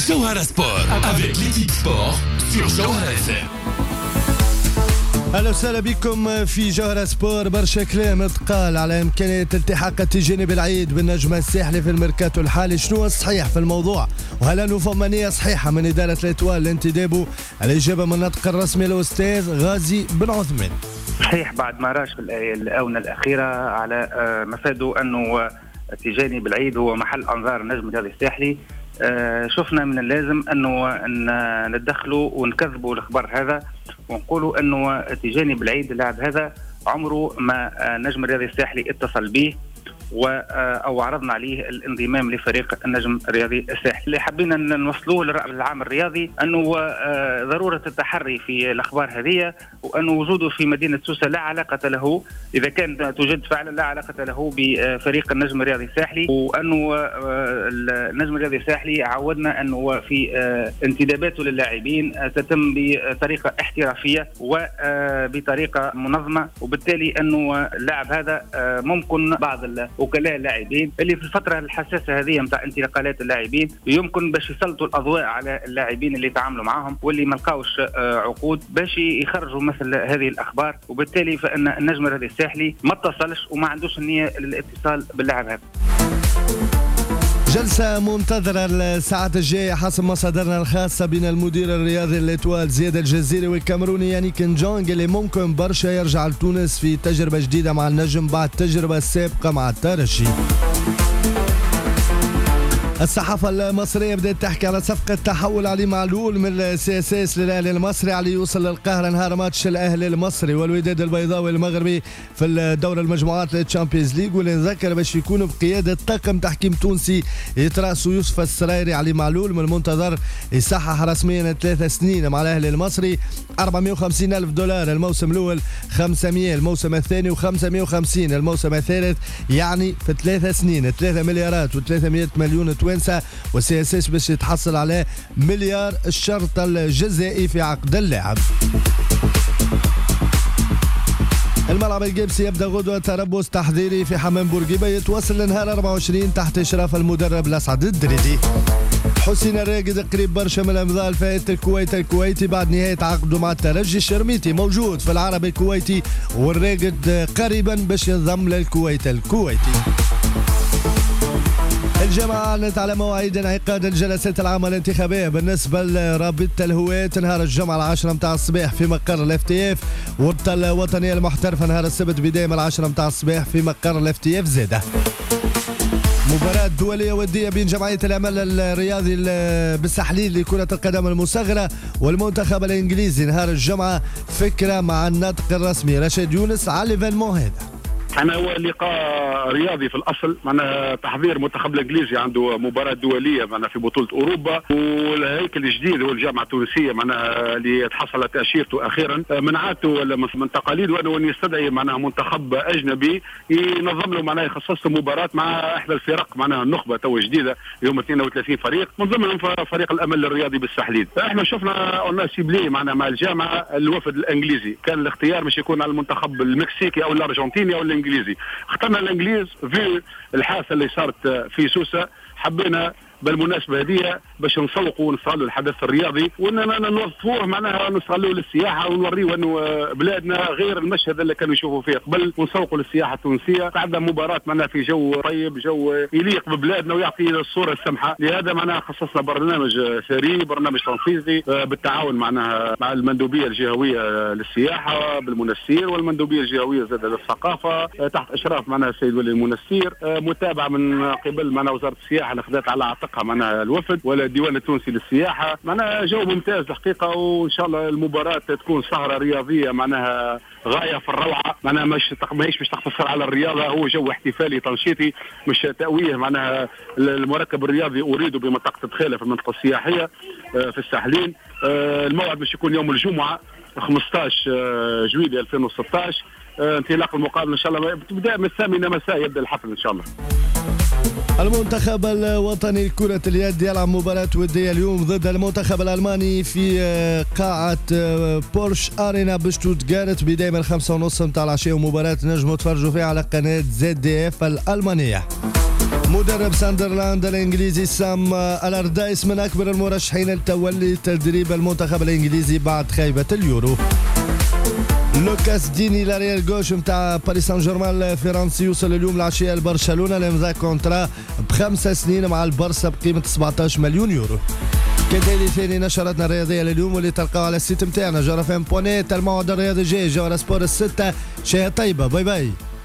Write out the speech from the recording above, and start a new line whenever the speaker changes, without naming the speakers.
Jawhara Sport avec l'équipe sport sur Jawhara FM.
اهلا وسهلا بكم في جوهرة سبور. برشا كلام تقال على امكانيه التحاق التجاني بالعيد بالنجم الساحلي في الميركاتو الحالي. شنو الصحيح في الموضوع؟ وهل انه فما نيه صحيحه من اداره الاتوال لانتدابه؟ الاجابه من النطق الرسمي الاستاذ غازي بن عثمان.
صحيح بعد ما راش في الاونه الاخيره على مفاده انه التجاني بالعيد هو محل انظار النجم الرياضي الساحلي، شفنا من اللازم انه ندخلوا ونكذبوا الاخبار هذا ونقولوا انه التجاني بالعيد اللاعب هذا عمره ما نجم الرياضي الساحلي اتصل به او عرضنا عليه الانضمام لفريق النجم الرياضي الساحلي. اللي حبينا نوصلوه للعام الرياضي انه ضروره التحري في الاخبار هذه، وانه وجوده في مدينه سوسه لا علاقه له، اذا كان توجد فعلا لا علاقه له بفريق النجم الرياضي الساحلي، وانه النجم الرياضي الساحلي عودنا انه في انتداباته للاعبين تتم بطريقه احترافيه وبطريقه منظمه، وبالتالي انه اللاعب هذا ممكن بعض وكلاء اللاعبين اللي في الفتره الحساسه هذه نتاع انتقالات اللاعبين يمكن باش يسلطوا الاضواء على اللاعبين اللي يتعاملوا معاهم واللي ما لقاوش عقود باش يخرجوا مثل هذه الاخبار، وبالتالي فان النجم الرياضي الساحلي ما اتصلش وما عندوش النيه للاتصال باللاعب هذا.
جلسة منتظرة الساعات الجاية حسب مصادرنا الخاصة بين المدير الرياضي للإتوال زياد الجزيري والكاميروني يانيك نجونغ اللي ممكن برشا يرجع لتونس في تجربة جديدة مع النجم بعد التجربة السابقة مع الترجي. الصحافة المصرية بدأت تحكي على صفقة تحول علي معلول من السي اس اس للأهلي المصري. علي يوصل للقاهرة نهار ماتش الأهلي المصري والوداد البيضاوي المغربي في الدورة المجموعات للتشامبيونز ليج، واللي نذكر باش يكونوا بقيادة طاقم تحكيم تونسي يترأسوا يوسف السرايري. علي معلول من المنتظر يصحح رسميا 3 سنين مع الأهلي المصري، 450 ألف دولار الموسم الأول، 500 الموسم الثاني و550 الموسم الثالث، يعني في 3 سنين 3 مليارات و300 مليون توانسة، والسي اس اس باش يتحصل على مليار الشرط الجزائي في عقد اللاعب. الملعب الجيبسي يبدا غدوة تربص تحضيري في حمام بورقيبة يتواصل لنهار 24 تحت إشراف المدرب الأسعد الدريدي. حسين الراقد قريب برشا من الامضاء الفائت الكويتي بعد نهاية عقده مع الترجي. الشرميتي موجود في العربي الكويتي والراقد قريبا باش ينضم للكويت الكويتي. الجامعة أعلنت على مواعيد انعقاد الجلسات العامة الانتخابية بالنسبة لرابطة الهواة نهار الجمعة 10 متاع الصباح في مقر الاف تي اف، والرابطة الوطنية المحترفة نهار السبت بداية من 10 متاع الصباح في مقر الاف تي اف زادة. مباراة دولية ودية بين جمعية العمل الرياضي بالسحليل لكرة القدم المصغرة والمنتخب الإنجليزي نهار الجمعة، فكرة مع الناطق الرسمي رشيد يونس على الايفينمون هذا.
أنا هو لقاء رياضي في الأصل، معنا تحضير منتخب الإنجليزي عنده مباراة دولية معنا في بطولة أوروبا، والهيكل الجديد هو الجامعة التونسية معنا اللي تحصل تأشيرته أخيرا من عادته من تقاليده أنه يستدعي معنا منتخب أجنبي ينظم له معنا يخصص له مباراة مع إحدى الفرق معنا النخبة تو جديدة يوم 32 فريق من ضمنهم فريق الأمل الرياضي بالسحليد. احنا شفنا قلنا سيبلي معنا مع الجامعة الوفد الإنجليزي، كان الاختيار مش يكون على المنتخب المكسيكي أو الأرجنتيني أو الإنجليزي، اخترنا الانجليز في الحادثه اللي صارت في سوسه. حبينا بالمناسبه هذه باش نسوقوا ونستغلوا الحدث الرياضي واننا نوظفوه معناها نستغلوه للسياحه ونوريو انه بلادنا غير المشهد اللي كانوا يشوفوا فيه قبل، ونسوقوا للسياحه التونسيه. تعدى مباراه معناها في جو طيب، جو يليق ببلادنا ويعطي الصوره السمحه. لهذا معناها خصصنا برنامج ثري، برنامج تنفيذي بالتعاون معناها مع المندوبيه الجهويه للسياحه بالمنسير والمندوبيه الجهويه زاد للثقافه تحت اشراف معناها السيد ولي المنسير، متابعه من قبل معناها وزاره السياحه اللي خذت على عاتقها معناها الوفد ولا الديوان التونسي للسياحه. معناها جو ممتاز الحقيقه، وان شاء الله المباراه تكون سهره رياضيه معناها غايه في الروعه. معناها ماهيش باش تقتصر على الرياضه، هو جو احتفالي تنشيطي مش تأويه. معناها المركب الرياضي اريده بمنطقه دخيله في المنطقه السياحيه في الساحلين. الموعد باش يكون يوم الجمعه 15 جويلية 2016، انطلاق المقابله ان شاء الله بتبدا من 8 مساء يبدا الحفل ان شاء الله.
المنتخب الوطني لكرة اليد يلعب مباراة ودية اليوم ضد المنتخب الألماني في قاعة بورش أرينا بشتوتغارت بداية من 5:30 متاع العشية، ومباراة نجموا تفرجوا فيها على قناة ZDF الألمانية. مدرب ساندرلاند الانجليزي سام الاردايس من اكبر المرشحين لتولي تدريب المنتخب الانجليزي بعد خيبة اليورو. لوكاس ديني لاريال جوش متاع باريس سان جيرمان الفرنسي يوصل اليوم العشية لبرشلونة لإمضاء كونترا ب5 سنين مع البرسا بقيمة 17 مليون يورو. كدليل ثاني نشرتنا الرياضية لليوم واللي تلقاو على السيت متاعنا جرفان بونيت. الموعد الرياضي جاي جوهر سبور 6. شيء طيبة. باي باي.